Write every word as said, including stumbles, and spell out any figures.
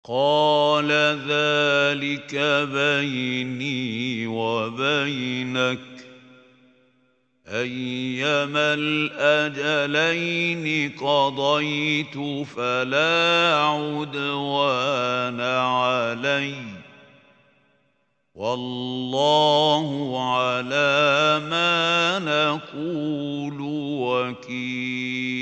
قال ذلك بيني وبينك أيما الأجلين قضيت فلا عدوان علي والله على ما نقول وكيل.